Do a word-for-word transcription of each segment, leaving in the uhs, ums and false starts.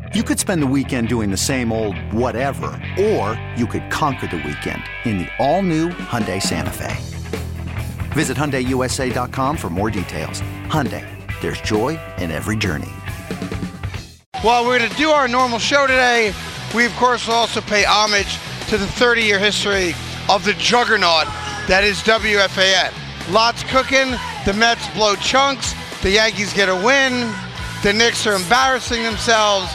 You could spend the weekend doing the same old whatever, or you could conquer the weekend in the all-new Hyundai Santa Fe. Visit Hyundai U S A dot com for more details. Hyundai, there's joy in every journey. Well, we're going to do our normal show today. We, of course, will also pay homage to the thirty-year history of the juggernaut that is W F A N. Lots cooking. The Mets blow chunks. The Yankees get a win. The Knicks are embarrassing themselves.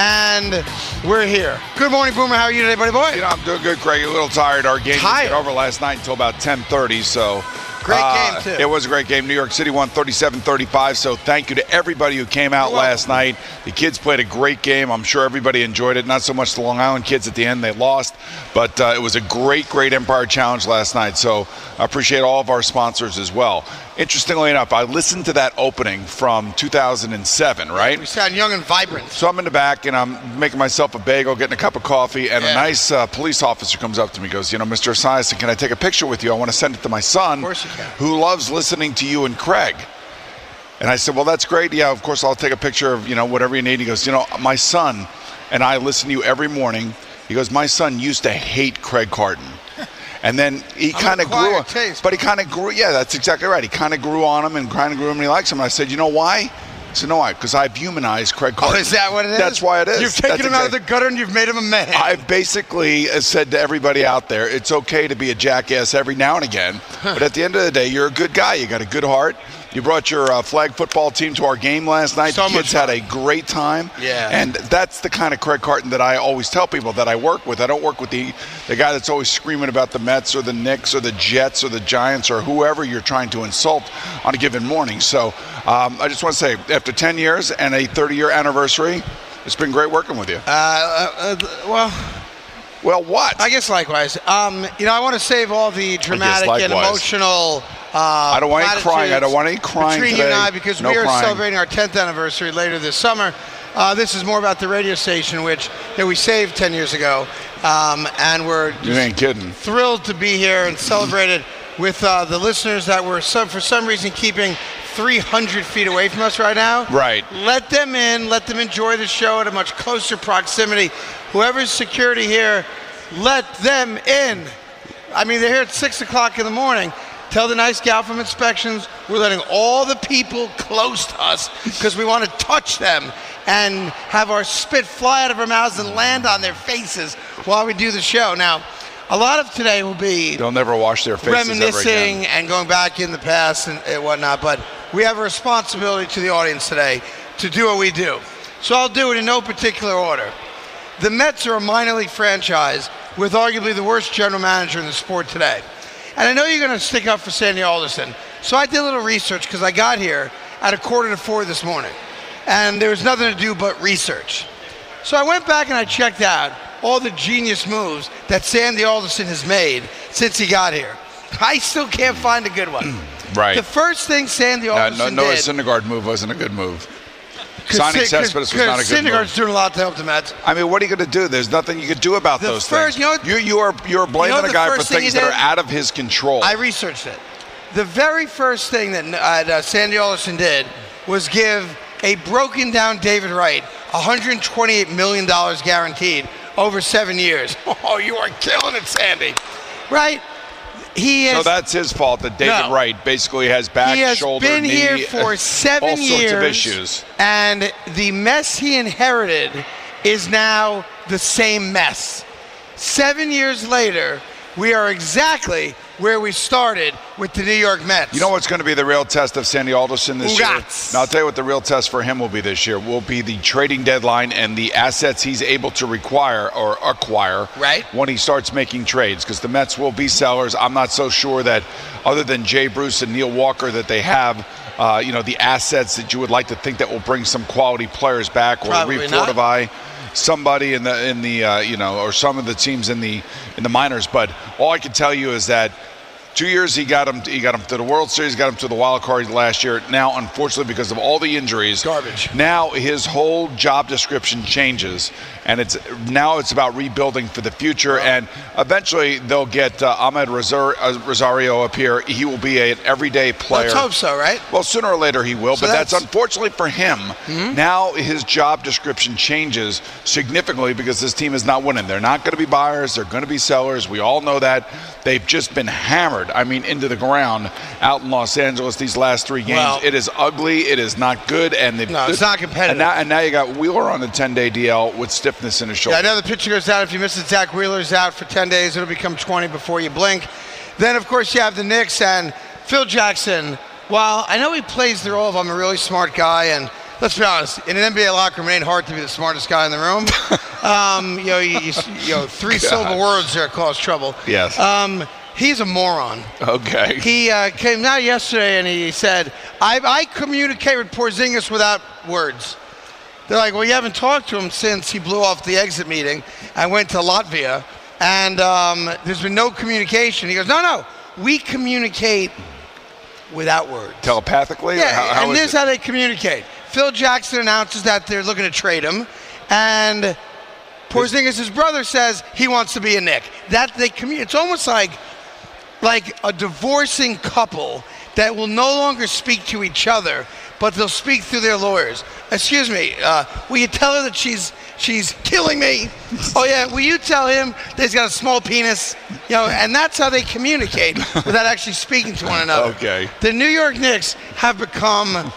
And we're here. Good morning, Boomer. How are you today, buddy boy? You know, I'm doing good, Craig. A little tired. Our game Tired? didn't get over last night until about ten thirty, so... Great uh, game, too. It was a great game. New York City won thirty-seven thirty-five, so thank you to everybody who came out last night. The kids played a great game. I'm sure everybody enjoyed it. Not so much the Long Island kids at the end. They lost, but uh, it was a great, great Empire Challenge last night, so I appreciate all of our sponsors as well. Interestingly enough, I listened to that opening from two thousand seven, right? We sound young and vibrant. So I'm in the back, and I'm making myself a bagel, getting a cup of coffee, and yeah. a nice uh, police officer comes up to me, goes, you know, Mister Esiason, can I take a picture with you? I want to send it to my son, of course you can. who loves listening to you and Craig. And I said, well, that's great. Yeah, of course, I'll take a picture of, you know, whatever you need. He goes, you know, my son and I listen to you every morning. He goes, my son used to hate Craig Carton. And then he kind of grew, taste. but he kind of grew, yeah, that's exactly right. He kind of grew on him and kind of grew him and he likes him. And I said, you know why? He said, no, why? Because I've humanized Craig Carton. Oh, is that what it is? That's why it is. You've taken that's him exactly. out of the gutter and you've made him a man. I've basically said to everybody out there, it's okay to be a jackass every now and again, but at the end of the day, you're a good guy. You got a good heart. You brought your uh, flag football team to our game last night. So the kids had a great time. Yeah. And that's the kind of Craig Carton that I always tell people that I work with. I don't work with the, the guy that's always screaming about the Mets or the Knicks or the Jets or the Giants or whoever you're trying to insult on a given morning. So um, I just want to say, after ten years and a thirty-year anniversary, it's been great working with you. Uh, uh, uh, well... Well, what? I guess likewise. Um, you know, I want to save all the dramatic and emotional uh, I don't want any crying. I don't want any crying between today. you and I because no we are crying. celebrating our tenth anniversary later this summer. Uh, this is more about the radio station, which that we saved ten years ago. Um, and we're You ain't kidding. thrilled to be here and celebrate it with uh, the listeners that were, some, for some reason, keeping three hundred feet away from us right now. Right. Let them in. Let them enjoy the show at a much closer proximity. Whoever's security here, let them in. I mean, they're here at six o'clock in the morning. Tell the nice gal from Inspections we're letting all the people close to us because we want to touch them and have our spit fly out of our mouths and land on their faces while we do the show. Now, a lot of today will be They'll never wash their faces ever reminiscing again. and going back in the past and, and whatnot, but we have a responsibility to the audience today to do what we do. So I'll do it in no particular order. The Mets are a minor league franchise with arguably the worst general manager in the sport today. And I know you're going to stick up for Sandy Alderson. So I did a little research because I got here at a quarter to four this morning. And there was nothing to do but research. So I went back and I checked out all the genius moves that Sandy Alderson has made since he got here. I still can't find a good one. Right. The first thing Sandy Alderson no, no, did... Noah Syndergaard move wasn't a good move. Signing Cespedes was not a good move. Syndergaard's doing a lot to help the Mets. I mean, what are you going to do? There's nothing you could do about The those first- things. you know what- you, you are you're blaming you know a guy the for first thing things he that are did? out of his control. I researched it. The very first thing that uh, Sandy Alderson did was give a broken down David Wright one hundred twenty-eight million dollars guaranteed over seven years. Oh, you are killing it, Sandy. Right? He is, so that's his fault that David No. Wright basically has back, he has shoulder, been knee, here for seven all years. sorts of issues. And the mess he inherited is now the same mess. Seven years later, we are exactly where we started with the New York Mets. You know what's going to be the real test of Sandy Alderson this Ugats. year? Now, I'll tell you what the real test for him will be this year. Will be the trading deadline and the assets he's able to require or acquire right. when he starts making trades, because the Mets will be sellers. I'm not so sure that other than Jay Bruce and Neil Walker that they have uh, you know, the assets that you would like to think that will bring some quality players back, or Probably refortify somebody in the in the uh, you know, or some of the teams in the in the minors. But all I can tell you is that Two years he got him. He got him to the World Series. Got him to the wild card last year. Now, unfortunately, because of all the injuries, garbage. Now his whole job description changes, and it's now it's about rebuilding for the future. Wow. And eventually, they'll get uh, Ahmed Rosario up here. He will be an everyday player. Let's hope so, right? Well, sooner or later he will. So but that's, that's unfortunately for him. Mm-hmm. Now his job description changes significantly because this team is not winning. They're not going to be buyers. They're going to be sellers. We all know that. They've just been hammered. I mean, into the ground out in Los Angeles these last three games. Well, it is ugly. It is not good. And no, it's not competitive. And now, and now you got Wheeler on the ten-day D L with stiffness in his shoulder. Yeah, another pitcher goes out. If you miss it, Zach Wheeler's out for ten days. It'll become twenty before you blink. Then, of course, you have the Knicks and Phil Jackson. While I know he plays the role of I'm a really smart guy, and let's be honest, in an N B A locker room, it ain't hard to be the smartest guy in the room. um, you know, you, you, you know, three syllable words there cause trouble. Yes. Um, He's a moron. Okay. He uh, came out yesterday and he said, I, I communicate with Porzingis without words. They're like, well, you haven't talked to him since he blew off the exit meeting and went to Latvia, and um, there's been no communication. He goes, no, no, we communicate without words. Telepathically? Yeah, how, how and this is it? how they communicate. Phil Jackson announces that they're looking to trade him, and Porzingis' brother says he wants to be a Knick. That they commu- It's almost like... like a divorcing couple that will no longer speak to each other, but they'll speak through their lawyers. Excuse me, uh, will you tell her that she's she's killing me? Oh yeah, will you tell him that he's got a small penis? You know, and that's how they communicate without actually speaking to one another. Okay. The New York Knicks have become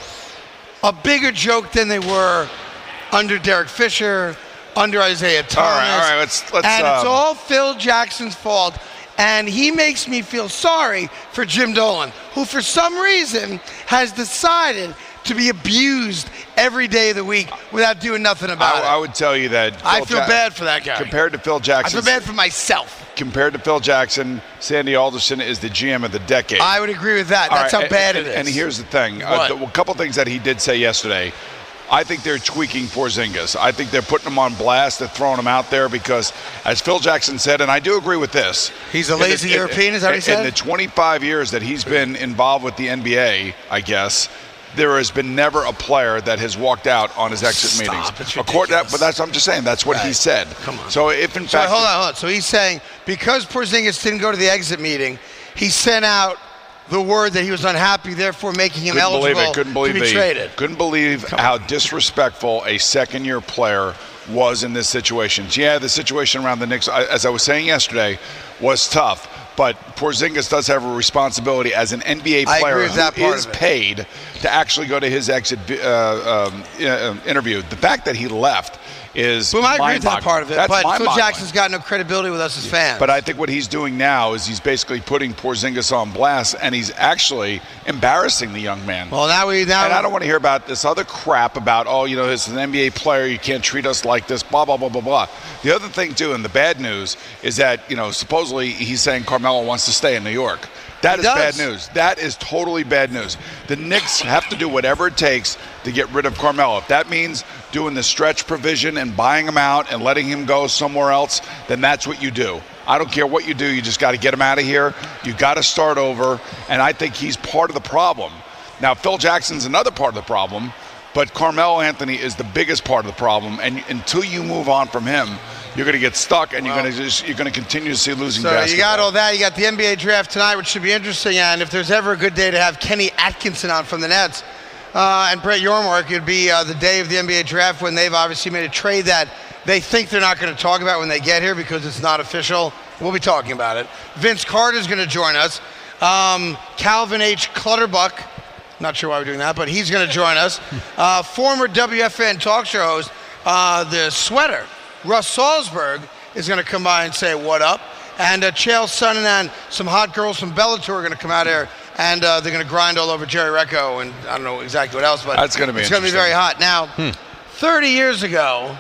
a bigger joke than they were under Derek Fisher, under Isaiah Thomas. All right, all right, let's let's. And um, it's all Phil Jackson's fault. And he makes me feel sorry for Jim Dolan, who for some reason has decided to be abused every day of the week without doing nothing about I, it. I would tell you that Phil I feel ja- bad for that guy. Compared to Phil Jackson. I feel bad for myself. Compared to Phil Jackson, Sandy Alderson is the G M of the decade. I would agree with that. All That's right, how bad and, it is. And here's the thing. What? Uh, the, a couple things that he did say yesterday. I think they're tweaking Porzingis. I think they're putting him on blast. They're throwing him out there because, as Phil Jackson said, and I do agree with this. He's a lazy the, European, is that what he said? In the twenty-five years that he's been involved with the N B A, I guess, there has been never a player that has walked out on his exit Stop, meetings. it's According to that, ridiculous. but that's I'm just saying that's what Right. he said. Come on. So if in So fact, hold on, hold on. So he's saying because Porzingis didn't go to the exit meeting, he sent out the word that he was unhappy, therefore making him couldn't eligible believe it. Couldn't believe to be it. traded. Couldn't believe how disrespectful a second-year player was in this situation. Yeah, the situation around the Knicks, as I was saying yesterday, was tough. But Porzingis does have a responsibility as an N B A I player agree with that who part is of it. paid to actually go to his exit uh, um, uh, interview. The fact that he left is Well, I agree with that mind-boggling. part of it, That's but Phil mind-boggling. Jackson's got no credibility with us as fans. But I think what he's doing now is he's basically putting Porzingis on blast, and he's actually embarrassing the young man. well, now we now. And I don't want to hear about this other crap about, oh, you know, it's an N B A player, you can't treat us like this, blah, blah, blah, blah, blah. The other thing, too, and the bad news, is that, you know, supposedly he's saying Carmelo wants to stay in New York. That He is does. bad news. That is totally bad news. The Knicks have to do whatever it takes to get rid of Carmelo. If that means doing the stretch provision and buying him out and letting him go somewhere else, then that's what you do. I don't care what you do. You just got to get him out of here. You got to start over. And I think he's part of the problem. Now, Phil Jackson's another part of the problem, but Carmelo Anthony is the biggest part of the problem. And until you move on from him, you're going to get stuck, and Well, you're going to just you're going to continue to see losing So basketball. you got all that. You got the N B A draft tonight, which should be interesting. And if there's ever a good day to have Kenny Atkinson on from the Nets uh, and Brett Yormark, it'd be uh, the day of the N B A draft when they've obviously made a trade that they think they're not going to talk about when they get here because it's not official. We'll be talking about it. Vince Carter's going to join us. Um, Calvin H. Clutterbuck, not sure why we're doing that, but he's going to join us. Uh, former W F N talk show host, uh, the Sweater, Russ Salzberg, is going to come by and say what up. And uh, Chael Sonnen and some hot girls from Bellator are going to come out here, and uh, they're going to grind all over Jerry Recco and I don't know exactly what else, but That's gonna be it's going to be very hot. Now, thirty years ago,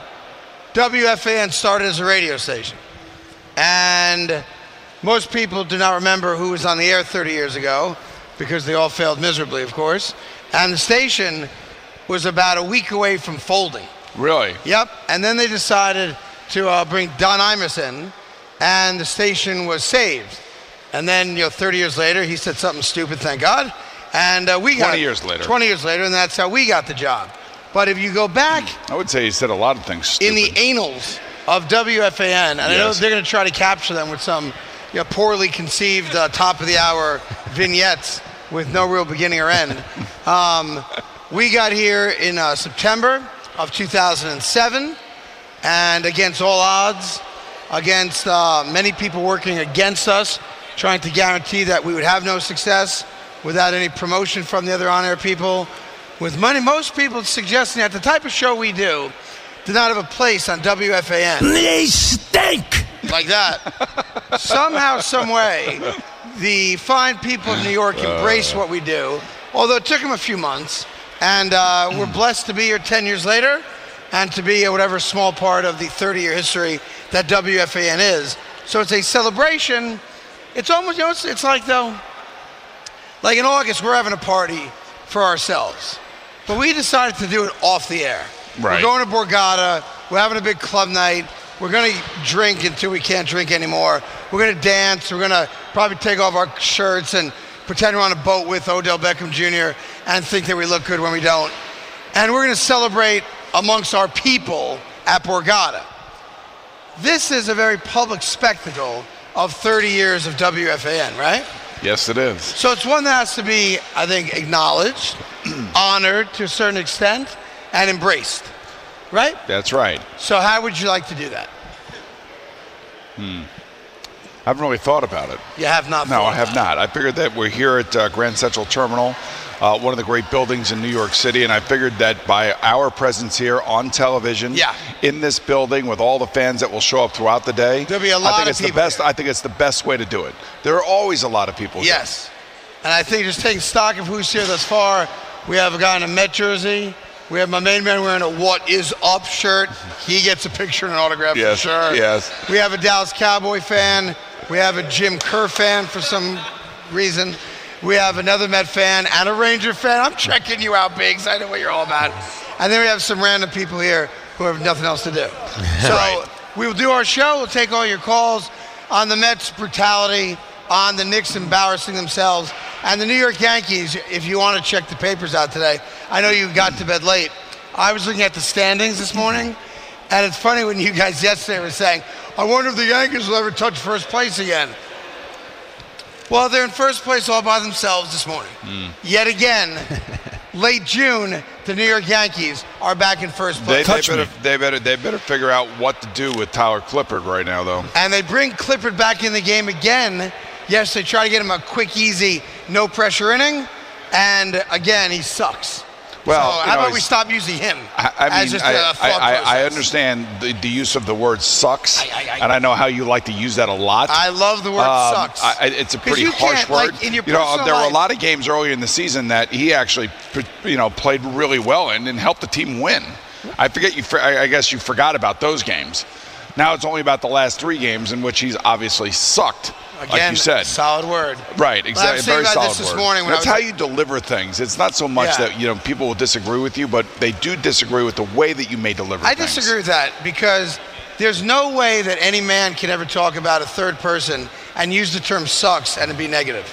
W F A N started as a radio station. And most people do not remember who was on the air thirty years ago because they all failed miserably, of course. And the station was about a week away from folding. Really? Yep. And then they decided to uh, bring Don Imus in, and the station was saved. And then, you know, thirty years later, he said something stupid, thank God. And uh, we got twenty years later. twenty years later, and that's how we got the job. But if you go back, I would say he said a lot of things stupid. in the annals of W F A N, and yes. I know they're going to try to capture them with some you know, poorly conceived uh, top of the hour vignettes with no real beginning or end. Um, we got here in uh, September of two thousand seven, and against all odds, against uh, many people working against us, trying to guarantee that we would have no success without any promotion from the other on-air people, with money, most people suggesting that the type of show we do did not have a place on W F A N. They stink! Like that. Somehow, some way, the fine people of New York embrace what we do, although it took them a few months, and uh, we're blessed to be here ten years later, and to be whatever small part of the thirty-year history that W F A N is. So it's a celebration. It's almost, you know, it's, it's like, though, like in August, we're having a party for ourselves. But we decided to do it off the air. Right. We're going to Borgata. We're having a big club night. We're going to drink until we can't drink anymore. We're going to dance. We're going to probably take off our shirts and pretend we're on a boat with Odell Beckham Junior and think that we look good when we don't. And we're going to celebrate amongst our people at Borgata. This is a very public spectacle of thirty years of W F A N, right? Yes, it is. So it's one that has to be, I think, acknowledged, honored to a certain extent, and embraced, right? That's right. So how would you like to do that? Hmm. I haven't really thought about it. You have not No, thought I have about not. I figured that we're here at uh, Grand Central Terminal, uh, one of the great buildings in New York City, and I figured that by our presence here on television, yeah. in this building with all the fans that will show up throughout the day, there'll be a lot I think of it's people the best. here. I think it's the best way to do it. There are always a lot of people here. Yes. And I think just taking stock of who's here thus far, we have a guy in a Met jersey. We have my main man wearing a What Is Up shirt. He gets a picture and an autograph Yes, for sure. yes. We have a Dallas Cowboy fan. We have a Jim Kerr fan for some reason. We have another Met fan and a Ranger fan. I'm checking you out, Biggs. I know what you're all about. And then we have some random people here who have nothing else to do. So Right. we will do our show. We'll take all your calls on the Mets' brutality, on the Knicks embarrassing themselves, and the New York Yankees. If you want to check the papers out today, I know you got to bed late. I was looking at the standings this morning, and it's funny when you guys yesterday were saying, I wonder if the Yankees will ever touch first place again. Well, they're in first place all by themselves this morning. Mm. Yet again, late June, the New York Yankees are back in first place. They, they, better, they, better, they better figure out what to do with Tyler Clippard right now, though. And they bring Clippard back in the game again. Yes, they try to get him a quick, easy, no-pressure inning. And again, he sucks. Well, so how know, about we stop using him I, I as mean, just I, a thought I, process? I understand the, the use of the word sucks, I, I, I, and I know how you like to use that a lot. I love the word um, sucks. I, it's a pretty you harsh word. Like, in your you know, there life, were a lot of games earlier in the season that he actually, you know, played really well in and helped the team win. I forget you. I guess you forgot about those games. Now it's only about the last three games in which he's obviously sucked. Again, like you said. Solid word. Right, exactly. Very solid this word. This morning when That's I was how you deliver things. It's not so much yeah. that you know people will disagree with you, but they do disagree with the way that you may deliver I things. disagree with that because there's no way that any man can ever talk about a third person and use the term sucks and it be negative.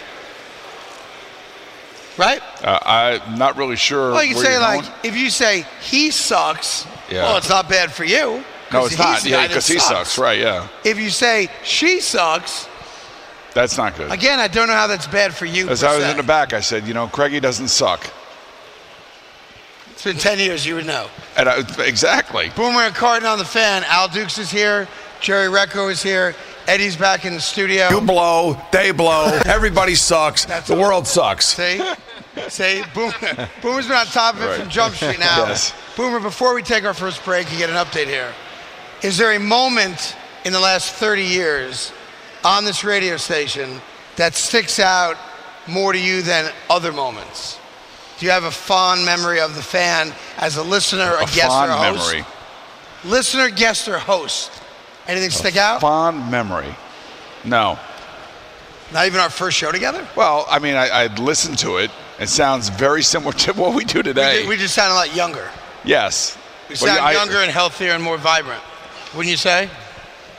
Right? Uh, I'm not really sure. Well, you can where say you're like, going. if you say he sucks, Yeah. well, it's not bad for you. No, it's he's not. the Yeah, guy that because he sucks. Right? Yeah. If you say she sucks, That's not good. again, I don't know how that's bad for you. As per I was se. in the back, I said, you know, Craigie doesn't suck. It's been ten years, you would know. And I, exactly. Boomer and Carton on the fan. Al Dukes is here. Jerry Recco is here. Eddie's back in the studio. You blow, they blow, everybody sucks, That's the all. world sucks. See? See? Boomer. Boomer's been on top of it Right. from Jump Street now. Yes. Boomer, before we take our first break, you get an update here. Is there a moment in the last thirty years on this radio station that sticks out more to you than other moments? Do you have a fond memory of the fan as a listener, a, A guest, fond or a host? memory. Listener, guest, or host? Anything stick out? Fond memory. No. Not even our first show together? Well, I mean, I, I listened to it. It sounds very similar to what we do today. We, we just sound a lot younger. Yes. We Well, sound I- younger and healthier and more vibrant. Wouldn't you say?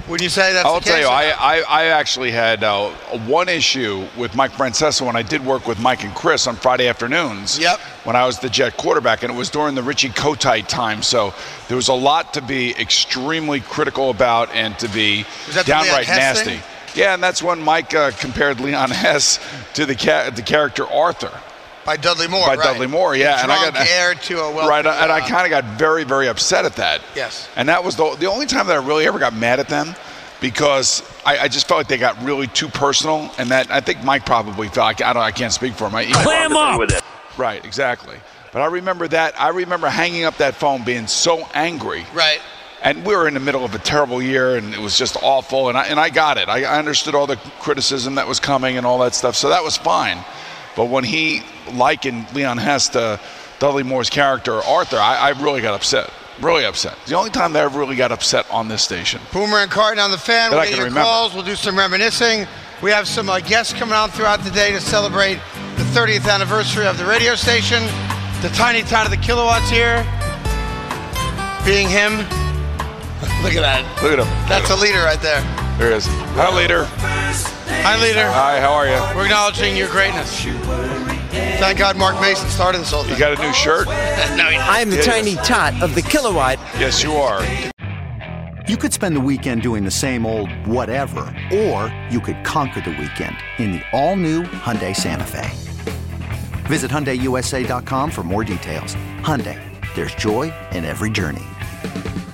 Would you say that's I'll the tell case? you, I, I, I actually had uh, one issue with Mike Francesa when I did work with Mike and Chris on Friday afternoons. Yep. When I was the Jet quarterback, and it was during the Richie Kotite time. So there was a lot to be extremely critical about and to be Was that the downright Leon Hess nasty. thing? Yeah, and that's when Mike uh, compared Leon Hess to the ca- the character Arthur. By Dudley Moore, By right. Dudley Moore, yeah. The And I drunk got heir to a wealthy, right, and I uh, kind of got very, very upset at that. Yes. And that was the the only time that I really ever got mad at them, because I, I just felt like they got really too personal, and that I think Mike probably felt. I don't. I can't speak for him. I, Clam up with it. Right, exactly. But I remember that. I remember hanging up that phone, being so angry. Right. And we were in the middle of a terrible year, and it was just awful. And I and I got it. I, I understood all the criticism that was coming and all that stuff, so that was fine. But when he likened Leon Hess to Dudley Moore's character Arthur, I, I really got upset. Really upset. The only time that I really got upset on this station. Boomer and Carton on the fan. That We'll I get can your remember. calls. We'll do some reminiscing. We have some uh, guests coming on throughout the day to celebrate the thirtieth anniversary of the radio station. The tiny town of the Kilowatts here, being him. Look at that. Look at him. That's a leader right there. There he is. Hi, leader. Hi, leader. Hi, how are you? We're acknowledging your greatness. Thank God Mark Mason started this whole thing. You got a new shirt? No, he didn't. I am the Yes. tiny tot of the Kilowatt. Yes, you are. You could spend the weekend doing the same old whatever, or you could conquer the weekend in the all-new Hyundai Santa Fe. Visit Hyundai U S A dot com for more details. Hyundai, there's joy in every journey.